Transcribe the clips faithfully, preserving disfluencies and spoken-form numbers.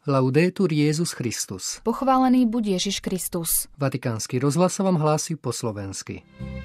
Laudetur Jesus Christus. Pochválený buď Ježiš Kristus. Vatikánsky rozhlas vám hlási po slovensky.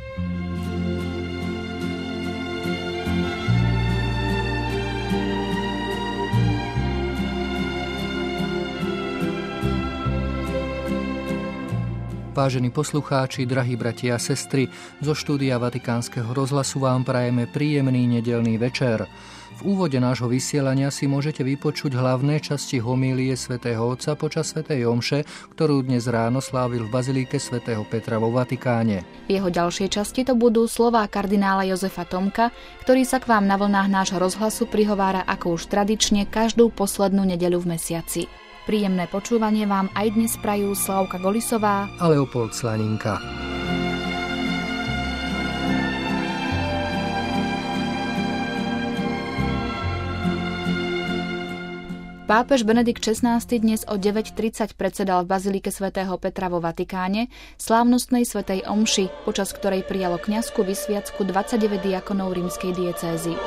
Vážení poslucháči, drahí bratia a sestry, zo štúdia Vatikánskeho rozhlasu vám prajeme príjemný nedeľný večer. V úvode nášho vysielania si môžete vypočuť hlavné časti homílie svätého Otca počas svätej omše, ktorú dnes ráno slávil v bazilíke svätého Petra vo Vatikáne. V jeho ďalšej časti to budú slová kardinála Jozefa Tomka, ktorý sa k vám na vlnách nášho rozhlasu prihovára ako už tradične každú poslednú nedeľu v mesiaci. Príjemné počúvanie vám aj dnes prajú Slavka Golisová a Leopold Slaninka. Pápež Benedikt šestnásty dnes o deväť tridsať predsedal v bazilike svätého Petra vo Vatikáne slávnostnej svätej omši, počas ktorej prijalo kňazskú vysviacku dvadsaťdeväť diakonov rímskej diecézy.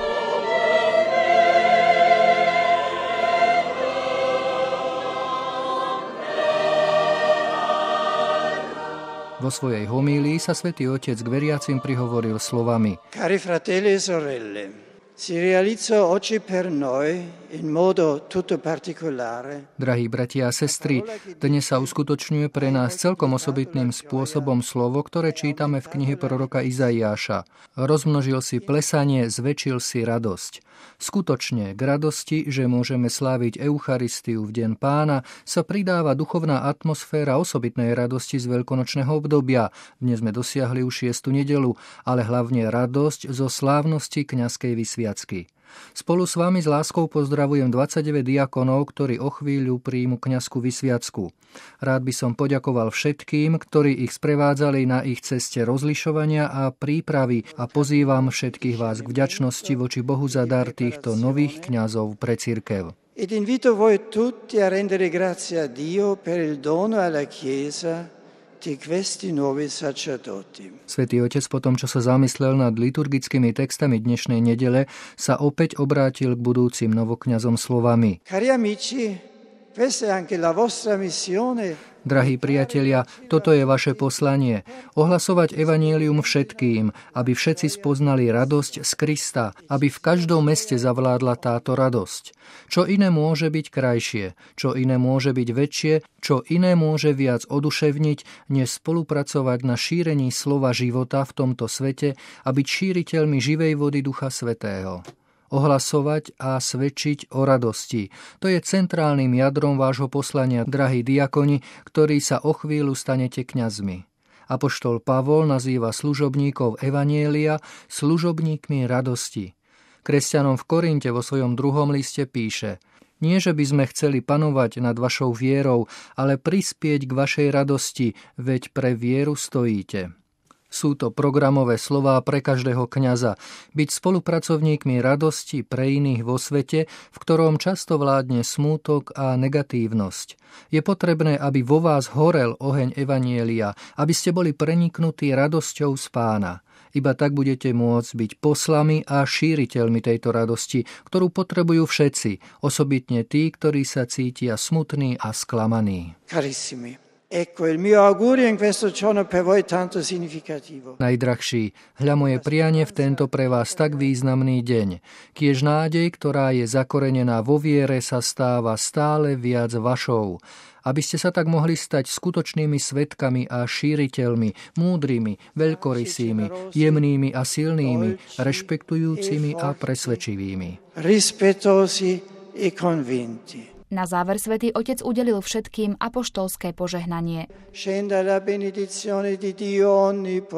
Vo svojej homílii sa Svätý Otec k veriacim prihovoril slovami: Cari fratelli e sorelle, si realizza oggi per noi in modo tutto particolare. Drahí bratia a sestry, dnes sa uskutočňuje pre nás celkom osobitným spôsobom slovo, ktoré čítame v knihe proroka Izaiáša. Rozmnožil si plesanie, zväčšil si radosť. Skutočne k radosti, že môžeme sláviť Eucharistiu v deň Pána, sa pridáva duchovná atmosféra osobitnej radosti z veľkonočného obdobia. Dnes sme dosiahli už šiestu nedeľu, ale hlavne radosť zo slávnosti kňazskej vysviacky. Spolu s vami s láskou pozdravujem dvadsaťdeväť diakonov, ktorí o chvíľu príjmu kňazskú vysviacku. Rád by som poďakoval všetkým, ktorí ich sprevádzali na ich ceste rozlišovania a prípravy a pozývam všetkých vás k vďačnosti voči Bohu za dar týchto nových kňazov pre cirkev. Ed invito voi tutti a rendere grazie a Dio per il dono alla Chiesa di questi nuovi sacerdoti. Svätý Otec po tom, čo sa zamyslel nad liturgickými textami dnešnej nedele, sa opäť obrátil k budúcim novokňazom slovami: Cari amici, questa è anche la vostra missione. Drahí priatelia, toto je vaše poslanie. Ohlasovať evanjelium všetkým, aby všetci spoznali radosť z Krista, aby v každom meste zavládla táto radosť. Čo iné môže byť krajšie, čo iné môže byť väčšie, čo iné môže viac oduševniť, než spolupracovať na šírení slova života v tomto svete a byť šíriteľmi živej vody Ducha Svätého. Ohlasovať a svedčiť o radosti. To je centrálnym jadrom vášho poslania, drahí diakoni, ktorí sa o chvíľu stanete kňazmi. Apoštol Pavol nazýva služobníkov evanjelia služobníkmi radosti. Kresťanom v Korinte vo svojom druhom liste píše: Nie, že by sme chceli panovať nad vašou vierou, ale prispieť k vašej radosti, veď pre vieru stojíte. Sú to programové slová pre každého kňaza. Byť spolupracovníkmi radosti pre iných vo svete, v ktorom často vládne smútok a negatívnosť. Je potrebné, aby vo vás horel oheň evanjelia, aby ste boli preniknutí radosťou z Pána. Iba tak budete môcť byť poslami a šíriteľmi tejto radosti, ktorú potrebujú všetci, osobitne tí, ktorí sa cítia smutní a sklamaní. Carissimi. Ecco il mio augurio in questo giorno per voi tanto significativo. Najdrahší, hľa moje prianie v tento pre vás tak významný deň. Kiež nádej, ktorá je zakorenená vo viere, sa stáva stále viac vašou. Aby ste sa tak mohli stať skutočnými svedkami a šíriteľmi, múdrymi, veľkorysými, jemnými a silnými, rešpektujúcimi a presvedčivými. Rispettosi e convinti. Na záver Svätý Otec udelil všetkým apoštolské požehnanie. Scenda la benedizione di Dio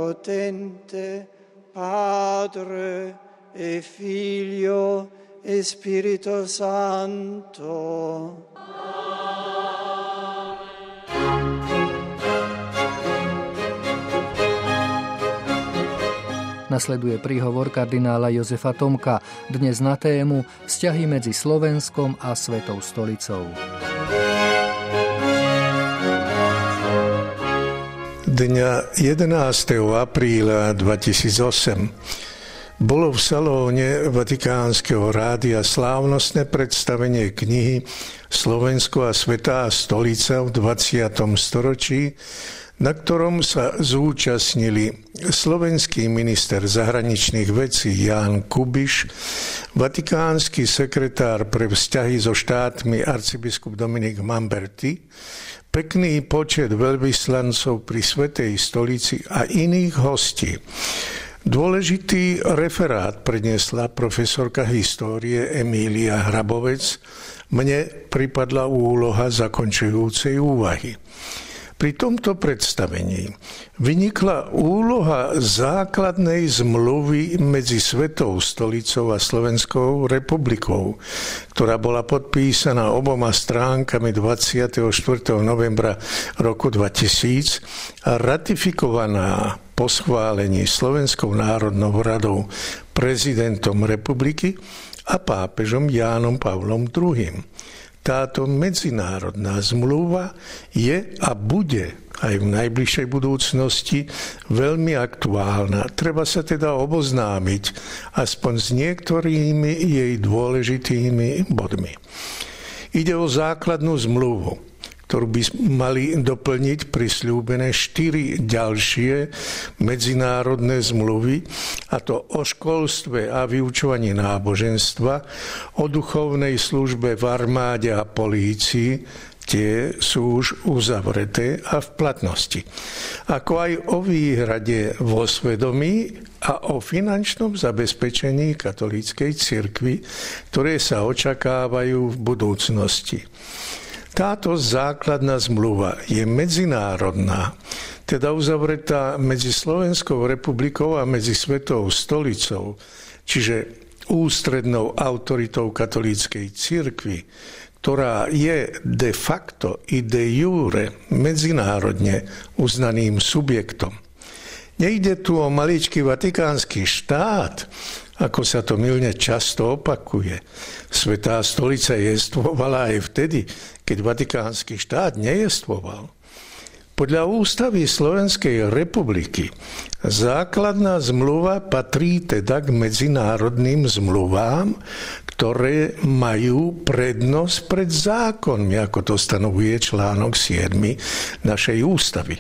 Onnipotente, Padre e Figlio e Spirito Santo. Nasleduje príhovor kardinála Jozefa Tomka, dnes na tému Vzťahy medzi Slovenskom a Svetou stolicou. Dňa jedenásteho apríla dvetisícosem bolo v salóne Vatikánskeho rádia slávnostné predstavenie knihy Slovensko a svätá stolica v dvadsiatom storočí, na ktorom sa zúčastnili slovenský minister zahraničných vecí Ján Kubiš, vatikánsky sekretár pre vzťahy so štátmi arcibiskup Dominik Mamberti, pekný počet veľvyslancov pri Svätej stolici a iných hostí. Dôležitý referát predniesla profesorka histórie Emília Hrabovec. Mne pripadla úloha zakončujúcej úvahy. Pri tomto predstavení vynikla úloha základnej zmluvy medzi Svätou stolicou a Slovenskou republikou, ktorá bola podpísaná oboma stránkami dvadsiateho štvrtého novembra roku dvetisíc a ratifikovaná po schválení Slovenskou národnou radou prezidentom republiky a pápežom Jánom Pavlom druhým. Táto medzinárodná zmluva je a bude aj v najbližšej budúcnosti veľmi aktuálna. Treba sa teda oboznámiť aspoň s niektorými jej dôležitými bodmi. Ide o základnú zmluvu, ktorú by mali doplniť prisľúbené štyri ďalšie medzinárodné zmluvy, a to o školstve a vyučovaní náboženstva, o duchovnej službe v armáde a polícii, tie sú už uzavreté a v platnosti, ako aj o výhrade vo svedomí a o finančnom zabezpečení katolíckej cirkvi, ktoré sa očakávajú v budúcnosti. Táto základná zmluva je medzinárodná, teda uzavretá medzi Slovenskou republikou a medzi Svätou stolicou, čiže ústrednou autoritou katolíckej cirkvi, ktorá je de facto i de jure medzinárodne uznaným subjektom. Nejde tu o maličký vatikánsky štát, ako sa to mylne často opakuje. Svätá stolica jestvovala aj vtedy, keď vatikánsky štát nejestvoval. Podľa ústavy Slovenskej republiky základná zmluva patrí teda k medzinárodným zmluvám, ktoré majú prednosť pred zákonmi, ako to stanovuje článok siedmy našej ústavy.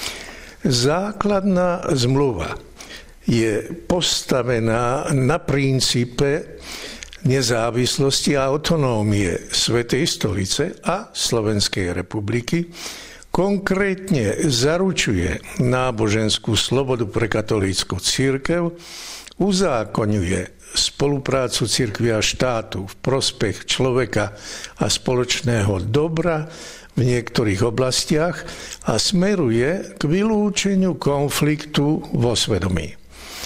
Základná zmluva je postavená na princípe nezávislosti a autonómie Svätej stolice a Slovenskej republiky, konkrétne zaručuje náboženskú slobodu pre katolícku cirkev, uzákoňuje spoluprácu cirkvi a štátu v prospech človeka a spoločného dobra v niektorých oblastiach a smeruje k vylúčeniu konfliktu vo svedomí.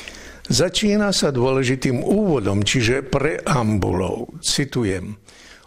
Začína sa dôležitým úvodom, čiže preambulou. Citujem: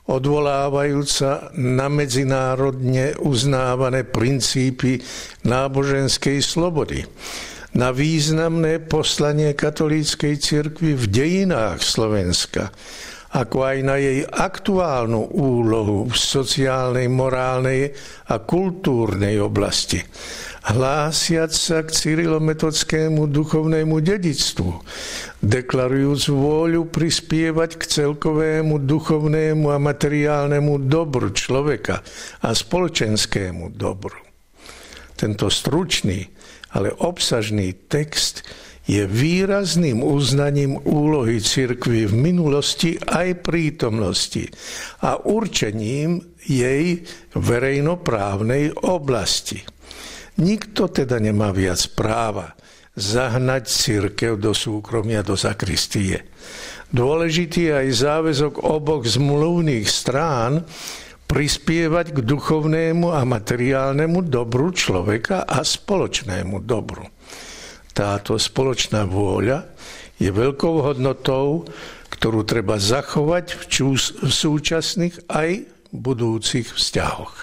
odvolávajúca na medzinárodne uznávané princípy náboženskej slobody, na významné poslanie katolíckej cirkvi v dejinách Slovenska, ako aj na jej aktuálnu úlohu v sociálnej, morálnej a kultúrnej oblasti, hlásiac sa k cyrilometodskému duchovnému dedičstvu, deklarujúc vôľu prispievať k celkovému duchovnému a materiálnemu dobru človeka a spoločenskému dobru. Tento stručný, ale obsažný text je výrazným uznaním úlohy cirkvi v minulosti aj prítomnosti a určením jej verejnoprávnej oblasti. Nikto teda nemá viac práva zahnať cirkev do súkromia, do zakristie. Dôležitý je aj záväzok oboch zmluvných strán prispievať k duchovnému a materiálnemu dobru človeka a spoločnému dobru. Táto spoločná vôľa je veľkou hodnotou, ktorú treba zachovať v, čús- v súčasných aj budúcich vzťahoch.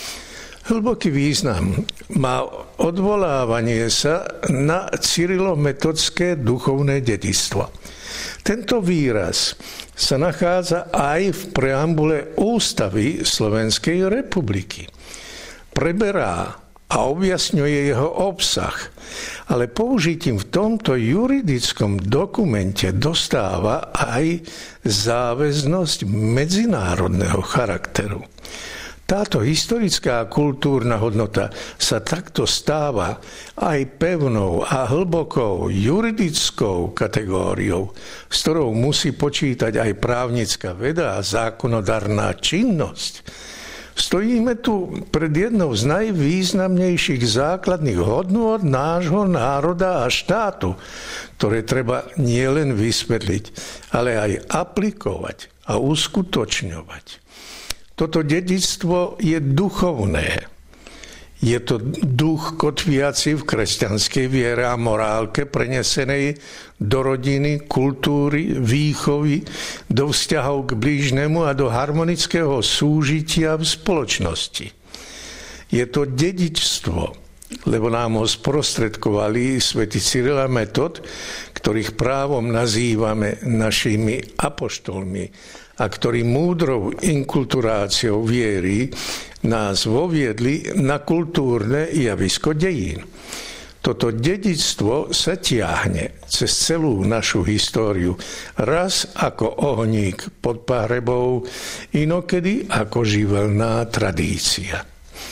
Hlboký význam má odvolávanie sa na cyrilometodské duchovné dedičstvo. Tento výraz sa nachádza aj v preambule Ústavy Slovenskej republiky. Preberá a objasňuje jeho obsah. Ale použitím v tomto juridickom dokumente dostáva aj záväznosť medzinárodného charakteru. Táto historická a kultúrna hodnota sa takto stáva aj pevnou a hlbokou juridickou kategóriou, s ktorou musí počítať aj právnická veda a zákonodárna činnosť. Stojíme tu pred jednou z najvýznamnejších základných hodnôt nášho národa a štátu, ktoré treba nielen vysvetliť, ale aj aplikovať a uskutočňovať. Toto dedičstvo je duchovné. Je to duch kotviaci v kresťanskej viere a morálke prenesenej do rodiny, kultúry, výchovy, do vzťahov k blížnemu a do harmonického súžitia v spoločnosti. Je to dedičstvo, lebo nám ho sprostredkovali svätý Cyril a Metod, ktorých právom nazývame našimi apoštolmi, a ktorí múdrou inkulturáciou viery nás voviedli na kultúrne javisko dejín. Toto dedičstvo sa tiahne cez celú našu históriu, raz ako ohník pod pahrebou, inokedy ako živelná tradícia.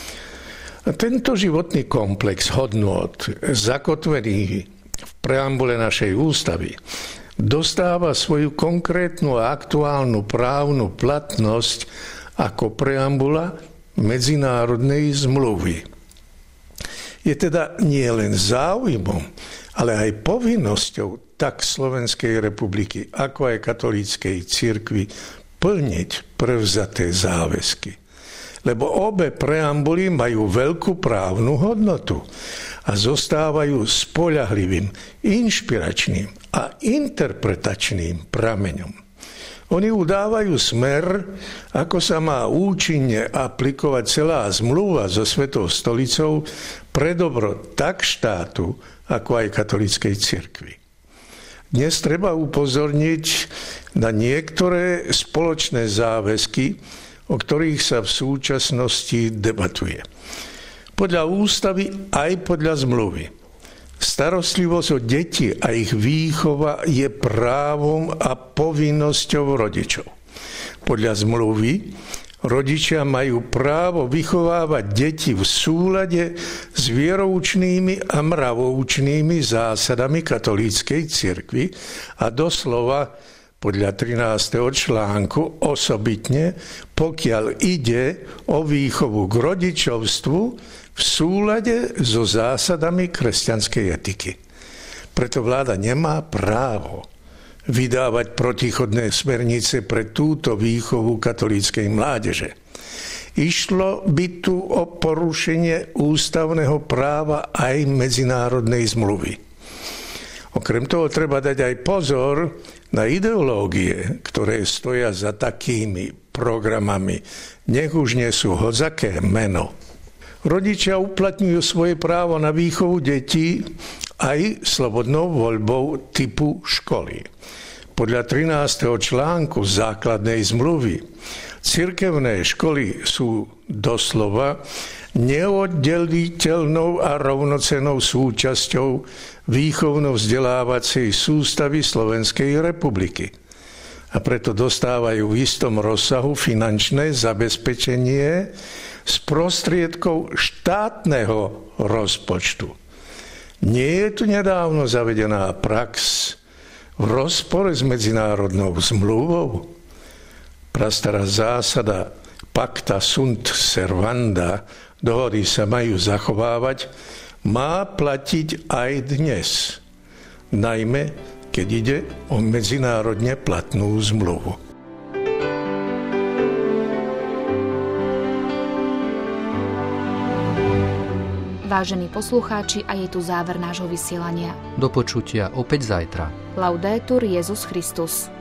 Tento životný komplex hodnôt zakotvený v preambule našej ústavy dostáva svoju konkrétnu a aktuálnu právnu platnosť ako preambula medzinárodnej zmluvy. Je teda nie len záujmom, ale aj povinnosťou tak Slovenskej republiky, ako aj katolíckej cirkvi plniť prevzaté záväzky. Lebo obe preambuly majú veľkú právnu hodnotu a zostávajú spoľahlivým, inšpiračným a interpretačným prameňom. Oni udávajú smer, ako sa má účinne aplikovať celá zmluva so Svetou stolicou pre dobro tak štátu, ako aj katolíckej cirkvi. Dnes treba upozorniť na niektoré spoločné záväzky, o ktorých sa v súčasnosti debatuje. Podľa ústavy aj podľa zmluvy. Starostlivosť o deti a ich výchova je právom a povinnosťou rodičov. Podľa zmluvy rodičia majú právo vychovávať deti v súlade s vieroučnými a mravoučnými zásadami katolíckej cirkvi a doslova podľa trinásteho článku osobitne, pokiaľ ide o výchovu k rodičovstvu v súlade so zásadami kresťanskej etiky. Preto vláda nemá právo vydávať protichodné smernice pre túto výchovu katolíckej mládeže. Išlo by tu o porušenie ústavného práva aj medzinárodnej zmluvy. Okrem toho treba dať aj pozor na ideológie, ktoré stoja za takými programami, nech už nie sú hodzaké meno. Rodičia uplatňujú svoje právo na výchovu detí aj slobodnou voľbou typu školy. Podľa trinásteho článku základnej zmluvy cirkevné školy sú doslova neoddeliteľnou a rovnocennou súčasťou výchovno-vzdelávacej sústavy Slovenskej republiky. A preto dostávajú v istom rozsahu finančné zabezpečenie z prostriedkov štátneho rozpočtu. Nie je tu nedávno zavedená prax v rozpore s medzinárodnou zmluvou? Prastará zásada pacta sunt servanda, dohody sa majú zachovávať, má platiť aj dnes, najmä keď ide o medzinárodne platnú zmluvu. Vážení poslucháči, a je tu záver nášho vysielania. Do počutia opäť zajtra. Laudetur Jesus Christus.